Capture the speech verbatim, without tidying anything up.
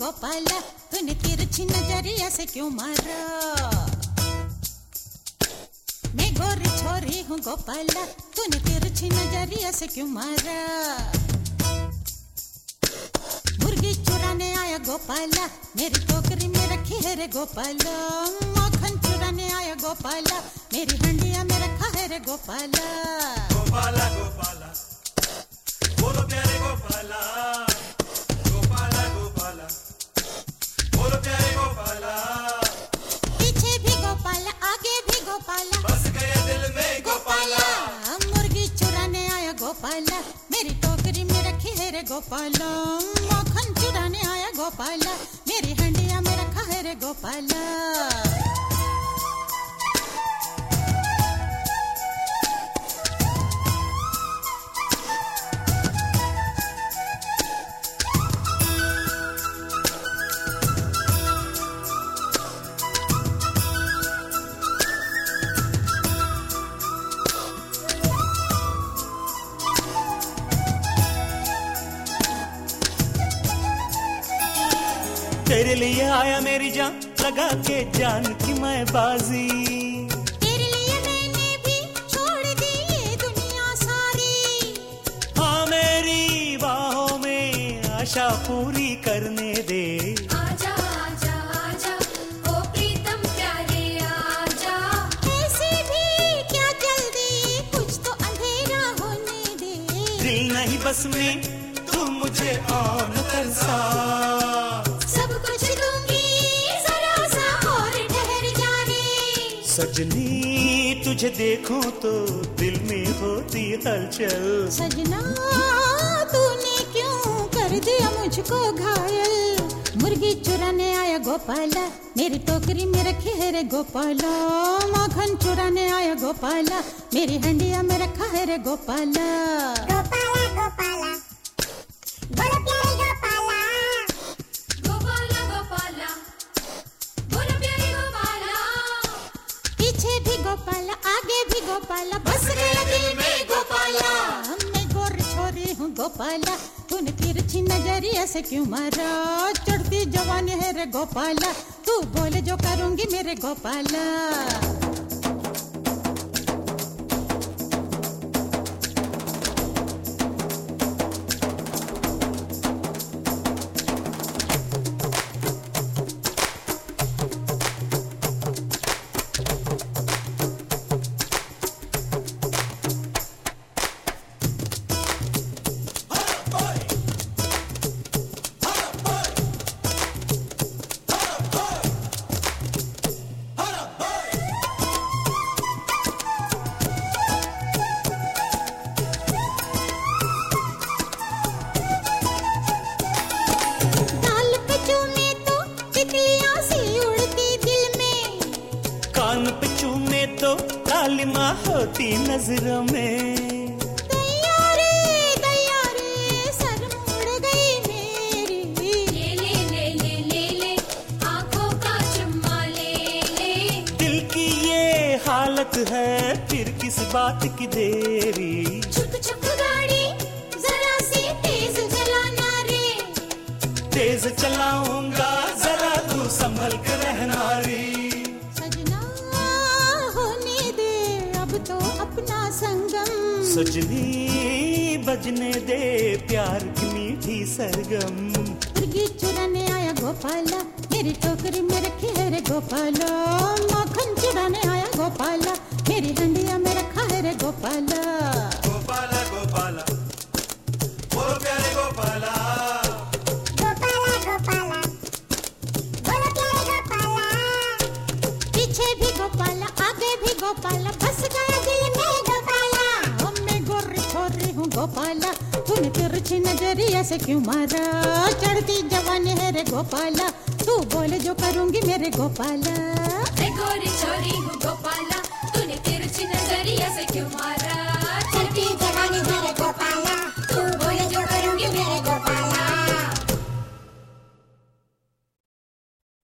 गोपाला, तूने तिरछी नजरिया से क्यों मारा? मैं गोरी छोरी हूँ गोपाला, तूने तिरछी नजरिया से क्यों मारा? मुर्गी चुराने आया गोपाला, मेरी टोकरी में रखी है रे गोपाला। मक्खन चुराने आया गोपाला, मेरी हंडिया में रखा है रे गोपाला। गोपाला गोपाला बोलो प्यारे गोपाला, गोपाला गोपाला बोलो प्यारे गोपाला। पीछे भी गोपाला, आगे भी गोपाला, बस गए दिल में गोपाला। मुर्गी चुराने आया गोपाला, मेरी टोकरी में रखी है रे गोपाला। मक्खन चुराने आया गोपाला, मेरी हंडिया में रखा है रे गोपाला। तेरे लिए आया मेरी जान, लगा के जान की मैं बाजी। तेरे लिए मैंने भी छोड़ दी ये दुनिया सारी। हाँ मेरी बाहों में आशा पूरी करने दे। आजा आजा आजा ओ प्रीतम प्यारे आजा। ऐसे भी क्या जल्दी, कुछ तो अंधेरा होने दे। दिल नहीं बस में तू मुझे ऑन कर सा। सब कुछ दूंगी जरा सा और ठहर जा रे। सजनी तुझे देखूं तो दिल में होती हलचल। सजना तूने क्यों कर दिया मुझको घायल? मुर्गी चुराने आया गोपाला, मेरी टोकरी में रखी है रे गोपाला। मक्खन चुराने आया गोपाला, मेरी हंडिया में रखा है रे गोपाला। गोपाला गोपाला बोलो प्यारे गोपाला, गोपाला गोपाला बोलो प्यारे गोपाला। पीछे भी गोपाला, आगे भी गोपाला, बस गया दिल में गोपाला। मैं गोरी छोरी हूँ गोपाला, तूने तिरछी नजरिया से क्यों मारा? चढ़ती जवानी है रे गोपाला, तू बोले जो करूंगी मेरे गोपाला। तो कालिमा होती नजरों में। तैयारे तैयारे सर मुड़ गई मेरी। ले ले ले ले ले ले आंखों का चुम्मा ले ले। दिल की ये हालत है फिर किस बात की देरी। छुक छुक गाड़ी जरा सी तेज चलाना रे। तेज चलाऊंगा जरा तू संभल कर रहना रे। तो अपना संगम सजनी बजने दे प्यार की मीठी सरगम। मुर्गी चुराने आया गोपाला, मेरी टोकरी में रखी है रे गोपाला। मक्खन चुराने आया गोपाला, मेरी हंडिया में रखा है रे गोपाला। गोपाला गोपाला बोलो प्यारे गोपाला, गोपाला गोपाला बोलो प्यारे गोपाला। पीछे भी गोपाला, आगे भी गोपाला, बस गया दिल में गोपाला। मैं गोरी छोरी हूँ गोपाला, तूने तिरछी नजरिया से क्यों मारा? चढ़ती जवानी है रे गोपाला, तू बोले जो करूंगी मेरे गोपाला। मैं गोरी छोरी हूँ गोपाला, तूने तिरछी नजरिया से क्यों मारा?